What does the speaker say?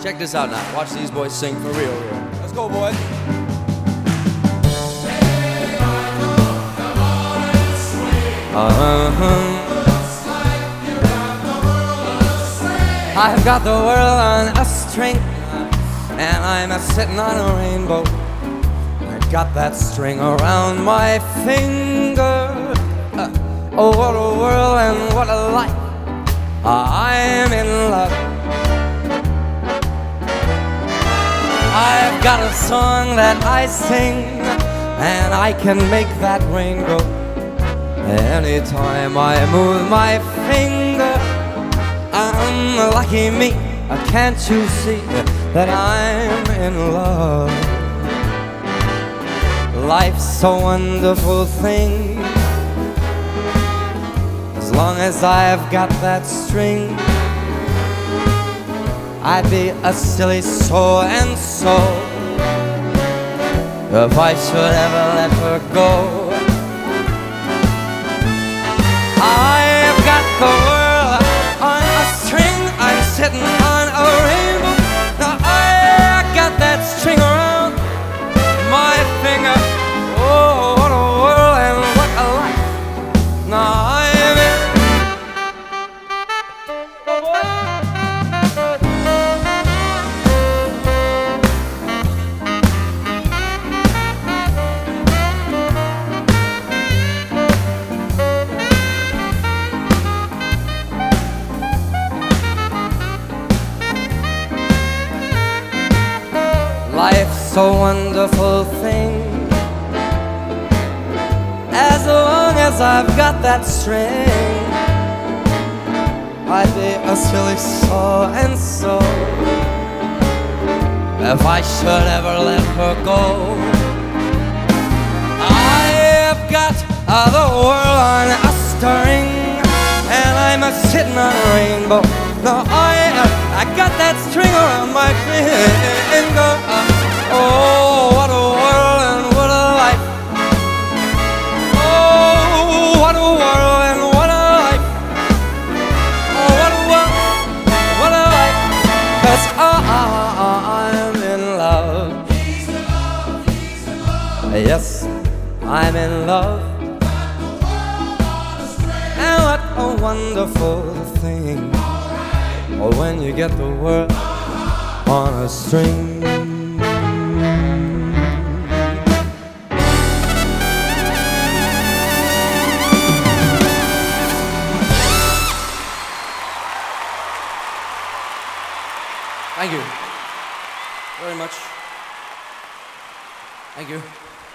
Check this out now. Watch these boys sing for real here. Let's go, boys. I've got the world on a string, and I'm sitting on a rainbow. I've got that string around my finger. Oh, what a world and what a life. I'm in love. I've got a song that I sing, and I can make that rain go anytime I move my finger. I'm lucky me, can't you see that I'm in love? Life's a wonderful thing, as long as I've got that string. I'd be a silly so-and-so if I should ever let her go. I've got the world on a string, I'm sitting on a rainbow. Now I got that string around my finger. Oh, what a world and what a life. Now I'm in. Life's a wonderful thing, as long as I've got that string. I'd be a silly so-and-so if I should ever let her go. I've got the world on a string, and I'm sitting on a rainbow. No, I got that string around my finger. Oh, what a world and what a life. Oh, what a world and what a life. Oh, what a world, what a life. 'Cause I'm in love. He's in love, he's in love. Yes, I'm in love. And what a wonderful thing. Or when you get the world on a string. Thank you very much. Thank you.